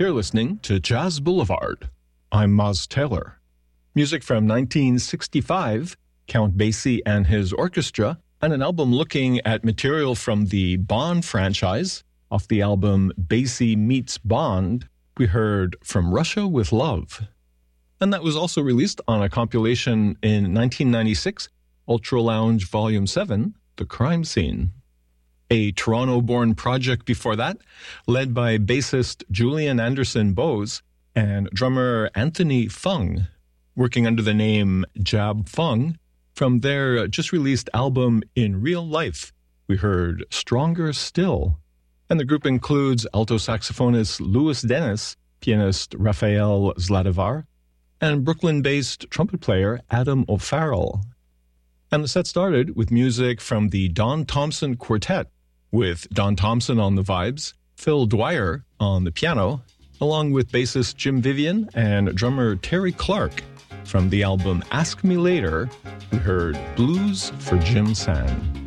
You're listening to Jazz Boulevard. I'm Maz Taylor. Music from 1965, Count Basie and his orchestra, and an album looking at material from the Bond franchise. Off the album Basie Meets Bond, we heard From Russia with Love. And that was also released on a compilation in 1996, Ultra Lounge Volume 7, The Crime Scene. A Toronto-born project before that, led by bassist Julian Anderson Bose and drummer Anthony Fung, working under the name Jab Fung. From their just-released album In Real Life, we heard Stronger Still. And the group includes alto saxophonist Louis Dennis, pianist Raphael Zlatovar, and Brooklyn-based trumpet player Adam O'Farrell. And the set started with music from the Don Thompson Quartet, with Don Thompson on the vibes, Phil Dwyer on the piano, along with bassist Jim Vivian and drummer Terry Clark. From the album Ask Me Later, we heard Blues for Jim San.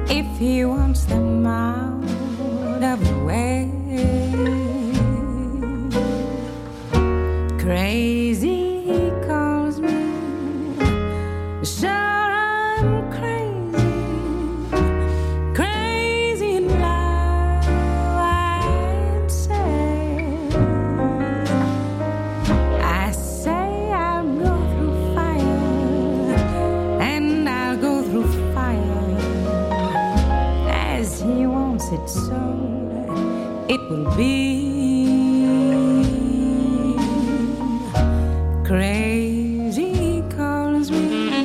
if he wants them out of the way. Crazy, he calls me. Sure, I'm crazy, crazy in love, I'd say. I say I'll go through fire, and I'll go through fire as he wants it, so it will be. Crazy, he calls me.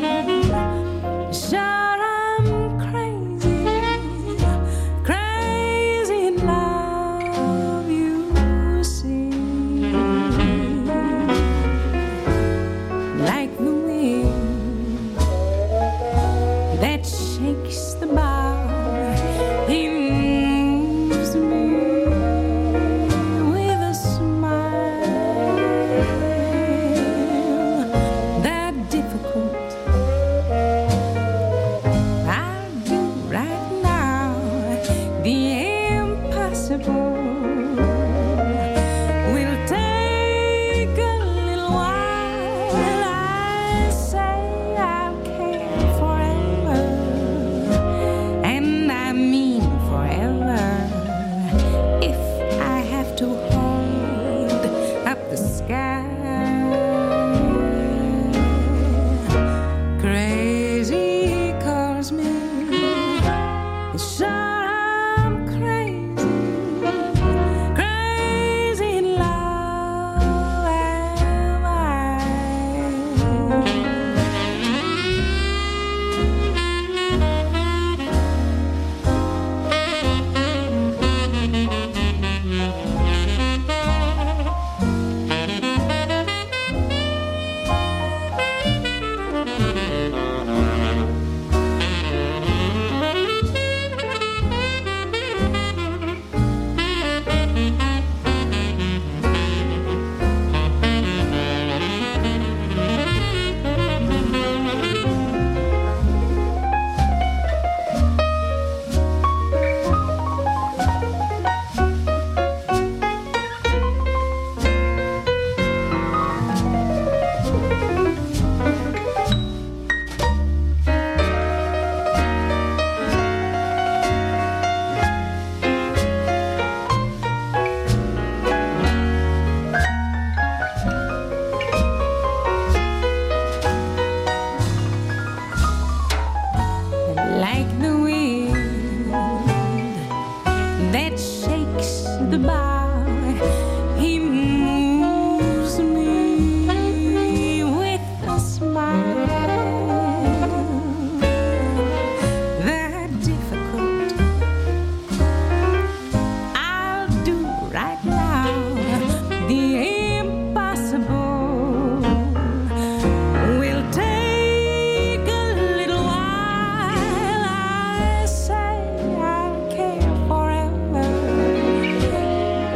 Sure, I'm crazy, crazy in love, you see. Like the wind that shakes the bough, he moves me with a smile. The difficult I'll do right now, the impossible will take a little while. I say I'll care forever, and I mean forever. If I have to hold up the sky, crazy, he calls me. Sure, I'm crazy, crazy in love, am I? Like the wind that shakes the bough, he moves me with a smile. The difficult I'll do right now, the impossible will take a little while. I say I'll care forever,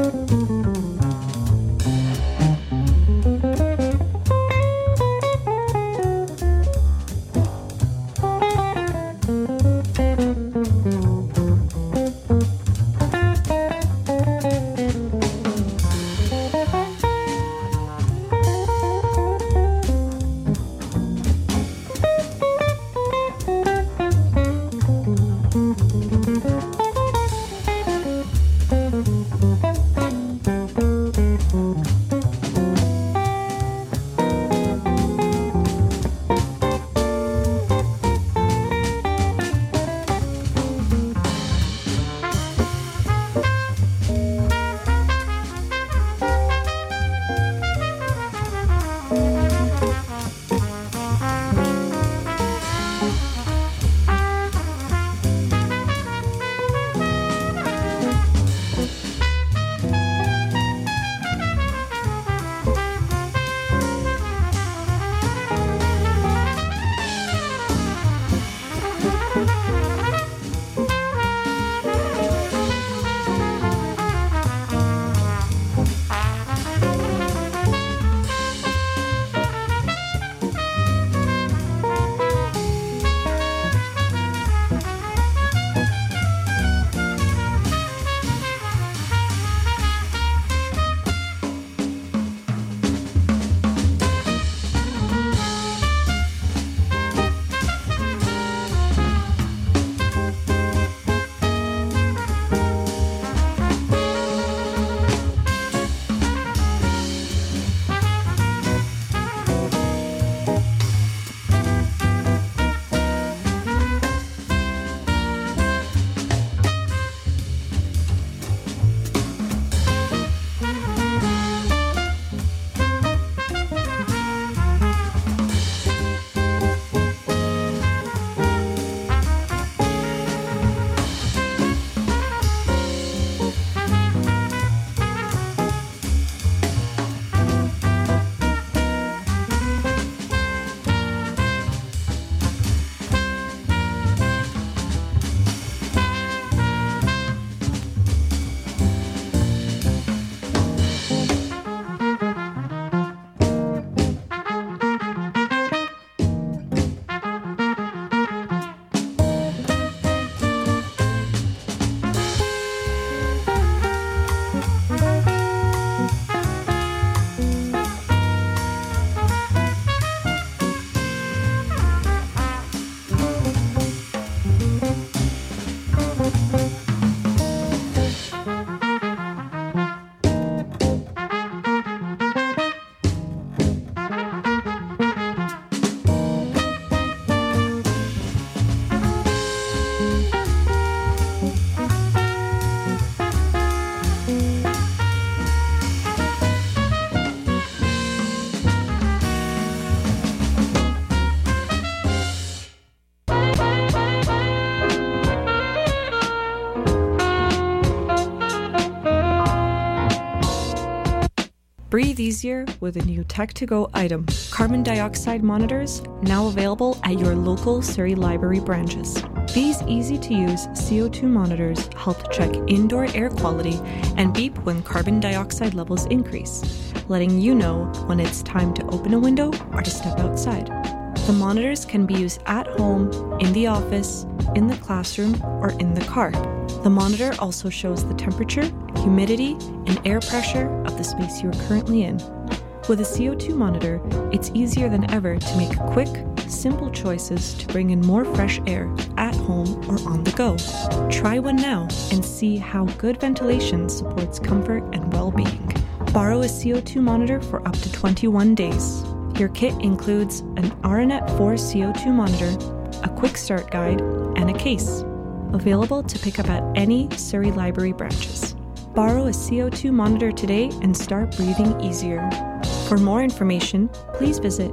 Breathe easier with a new Tech2Go item, carbon dioxide monitors, now available at your local Surrey Library branches. These easy-to-use CO2 monitors help check indoor air quality and beep when carbon dioxide levels increase, letting you know when it's time to open a window or to step outside. The monitors can be used at home, in the office, in the classroom, or in the car. The monitor also shows the temperature, humidity, and air pressure of the space you are currently in. With a CO2 monitor, it's easier than ever to make quick, simple choices to bring in more fresh air at home or on the go. Try one now and see how good ventilation supports comfort and well-being. Borrow a CO2 monitor for up to 21 days. Your kit includes an Aranet 4 CO2 monitor, a quick start guide, and a case. Available to pick up at any Surrey Library branches. Borrow a CO2 monitor today and start breathing easier. For more information, please visit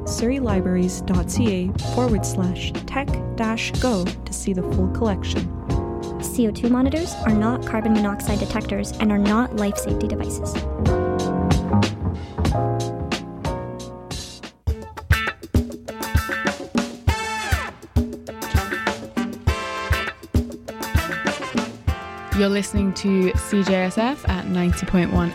surreylibraries.ca/tech-go to see the full collection. CO2 monitors are not carbon monoxide detectors and are not life safety devices. You're listening to CJSF at 90.1